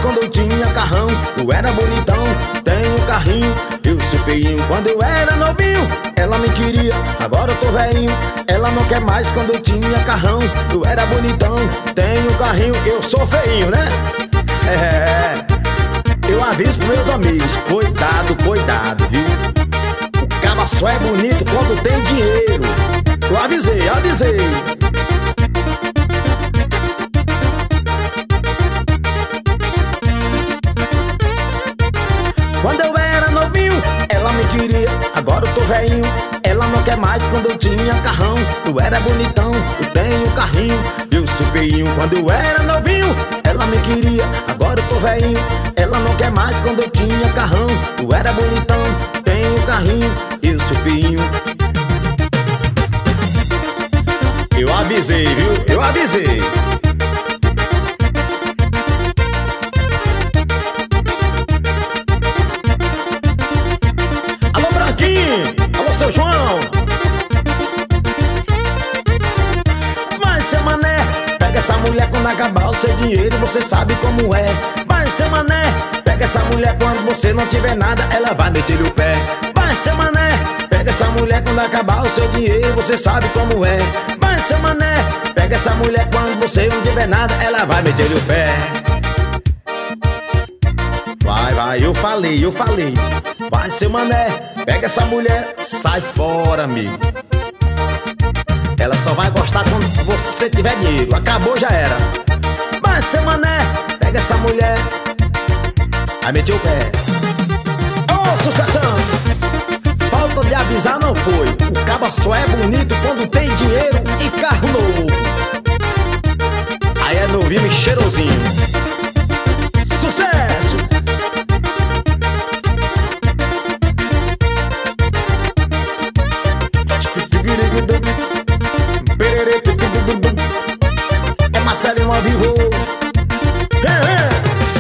quando eu tinha carrão. Eu era bonitão, tenho carrinho. Eu sou feinho quando eu era novinho. Ela me queria, agora eu tô velhinho. Ela não quer mais quando eu tinha carrão. Eu era bonitão, tenho carrinho. Eu sou feinho, né? Eu aviso pros meus amigos, cuidado, cuidado, viu? O caba só é bonito quando tem dinheiro. Eu avisei. Quando eu era novinho, ela me queria, agora eu tô velhinho. Ela não quer mais quando eu tinha carrão. Eu era bonitão, eu tenho carrinho. Eu sou feinho quando eu era novinho. Ela me queria, agora eu tô velhinho. Ela não quer mais quando eu tinha carrão. Eu era bonitão, tenho carrinho. Eu sou feinho. Eu avisei, viu? Eu avisei. Alô, Branquinho! Alô, seu João! Vai, seu mané, pega essa mulher quando acabar o seu dinheiro, você sabe como é. Vai, seu mané, pega essa mulher quando você não tiver nada, ela vai meter o pé. Vai, seu mané, pega essa mulher quando acabar o seu dinheiro, você sabe como é. Vai, seu mané, pega essa mulher quando você não tiver nada, ela vai meter o pé. Vai, eu falei. Vai, seu mané, pega essa mulher, sai fora, amigo. Ela só vai gostar quando você tiver dinheiro, acabou, já era. Vai, seu mané, pega essa mulher, aí meteu o pé. Ô, sucessão! Falta de avisar não foi. O caba só é bonito quando tem dinheiro.